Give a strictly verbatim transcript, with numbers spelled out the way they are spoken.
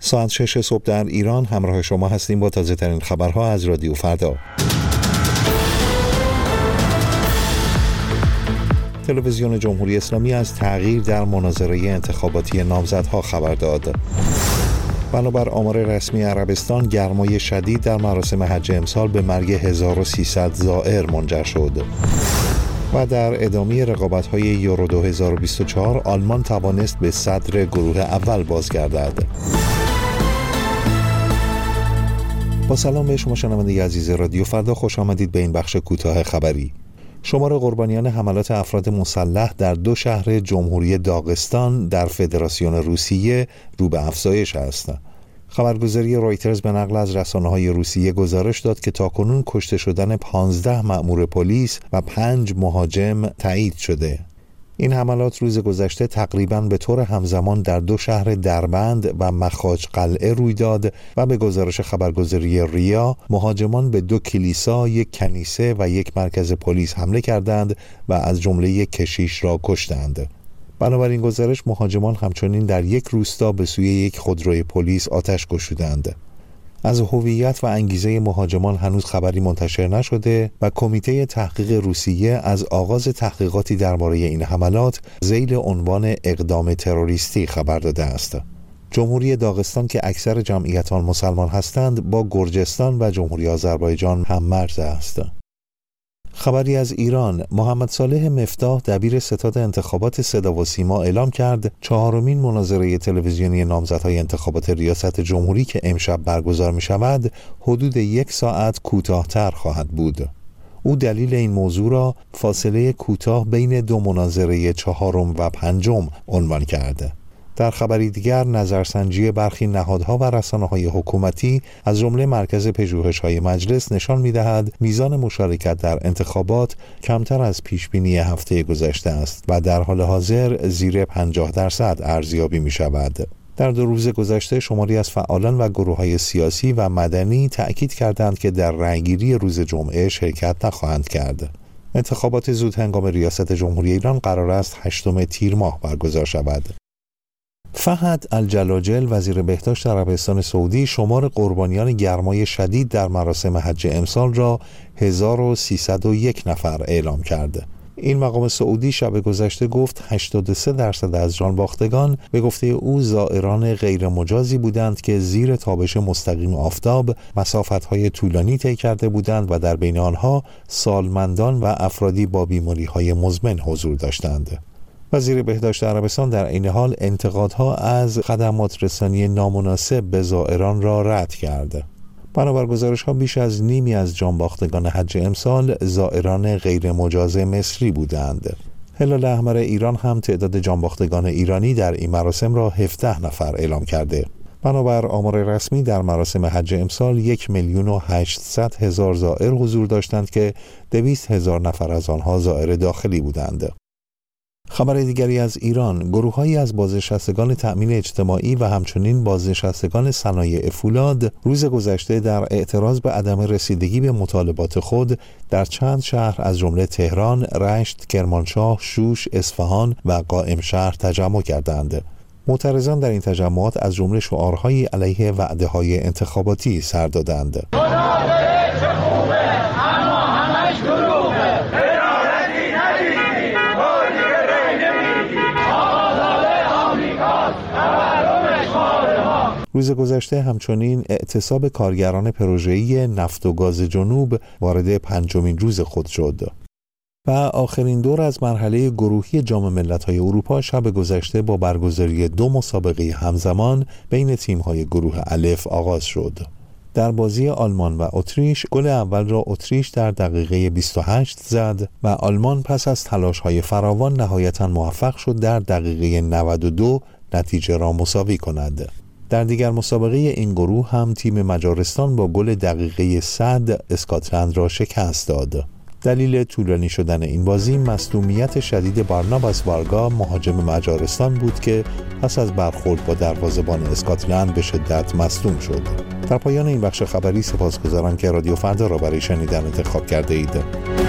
ساعت شش صبح در ایران همراه شما هستیم با تازه ترین خبرها از رادیو فردا. تلویزیون جمهوری اسلامی از تغییر در مناظره انتخاباتی نامزدها خبر داد. بنابر آمار رسمی عربستان، گرمای شدید در مراسم حج امسال به مرگ هزار و سیصد زائر منجر شد. و در ادامه رقابت‌های یورو دو هزار و بیست و چهار، آلمان توانست به صدر گروه اول بازگردد. با سلام به شما شنونده عزیز رادیو فردا، خوش آمدید به این بخش کوتاه خبری. شمار قربانیان حملات افراد مسلح در دو شهر جمهوری داغستان در فدراسیون روسیه رو به افزایش است. خبرگزاری رویترز به نقل از رسانه‌های روسیه گزارش داد که تاکنون کشته شدن پانزده مأمور پلیس و پنج مهاجم تایید شده. این حملات روز گذشته تقریباً به طور همزمان در دو شهر دربند و مخاچ قلعه روی داد و به گزارش خبرگزاری ریا، مهاجمان به دو کلیسا، یک کنیسه و یک مرکز پلیس حمله کردند و از جمله یک کشیش را کشتند. بنابراین گزارش، مهاجمان همچنین در یک روستا به سوی یک خودروی پلیس آتش گشودند. از هویت و انگیزه مهاجمان هنوز خبری منتشر نشده و کمیته تحقیق روسیه از آغاز تحقیقاتی درباره این حملات ذیل عنوان اقدام تروریستی خبر داده است. جمهوری داغستان که اکثر جمعیت آن مسلمان هستند، با گرجستان و جمهوری آذربایجان هم مرز است. خبری از ایران، محمد صالح مفتاح دبیر ستاد انتخابات صدا و سیما اعلام کرد چهارمین مناظره تلویزیونی نامزدهای انتخابات ریاست جمهوری که امشب برگزار می شود حدود یک ساعت کوتاه‌تر خواهد بود. او دلیل این موضوع را فاصله کوتاه بین دو مناظره چهارم و پنجم عنوان کرده. در خبری دیگر، نظرسنجی برخی نهادها و رسانه‌های حکومتی از جمله مرکز پژوهش‌های مجلس نشان می‌دهد میزان مشارکت در انتخابات کمتر از پیشبینی هفته گذشته است و در حال حاضر زیر پنجاه درصد ارزیابی می‌شود. در دو روز گذشته شماری از فعالان و گروه‌های سیاسی و مدنی تأکید کردند که در رأیگیری روز جمعه شرکت نخواهند کرد. انتخابات زودهنگام ریاست جمهوری ایران قرار است هشتم تیر ماه برگزار شود. فهد الجلاجل وزیر بهداشت عربستان سعودی شمار قربانیان گرمای شدید در مراسم حج امسال را هزار و سیصد و یک نفر اعلام کرد. این مقام سعودی شب گذشته گفت هشتاد و سه درصد از جانباختگان به گفته او زائران غیر مجازی بودند که زیر تابش مستقیم آفتاب مسافت‌های طولانی طی کرده بودند و در بین آنها سالمندان و افرادی با بیماری‌های مزمن حضور داشتند. وزیر بهداشت عربستان در این حال انتقادها از خدمات رسانی نامناسب به زائران را رد کرد. بنابر گزارش‌ها بیش از نیمی از جانباختگان حج امسال زائران غیر مجاز مصری بودند. هلال احمر ایران هم تعداد جانباختگان ایرانی در این مراسم را هفده نفر اعلام کرده. بنابر آمار رسمی در مراسم حج امسال یک میلیون و هشتصد هزار زائر حضور داشتند که دویست هزار نفر از آنها زائر داخلی بودند. خبر دیگری از ایران، گروه‌هایی از بازنشستگان تأمین اجتماعی و همچنین بازنشستگان صنایع فولاد روز گذشته در اعتراض به عدم رسیدگی به مطالبات خود در چند شهر از جمله تهران، رشت، کرمانشاه، شوش، اصفهان و قائمشهر تجمع کردند. معترضان در این تجمعات از جمله شعارهایی علیه وعده‌های انتخاباتی سر دادند. روز گذشته همچنین اعتصاب کارگران پروژه‌ای نفت و گاز جنوب وارد پنجمین روز خود شد. و آخرین دور از مرحله گروهی جام ملت‌های اروپا شب گذشته با برگزاری دو مسابقه همزمان بین تیم‌های گروه الف آغاز شد. در بازی آلمان و اتریش، گل اول را اتریش در دقیقه بیست و هشت زد و آلمان پس از تلاش‌های فراوان نهایتاً موفق شد در دقیقه نود و دو نتیجه را مساوی کند. در دیگر مسابقه این گروه هم تیم مجارستان با گل دقیقه صد اسکاتلند را شکست داد. دلیل طولانی شدن این بازی مصدومیت شدید بارناباس وارگا مهاجم مجارستان بود که پس از برخورد با دروازه‌بان اسکاتلند به شدت مصدوم شد. در پایان این بخش خبری سپاسگزارم که رادیو فردا را برای شنیدن انتخاب کرده اید.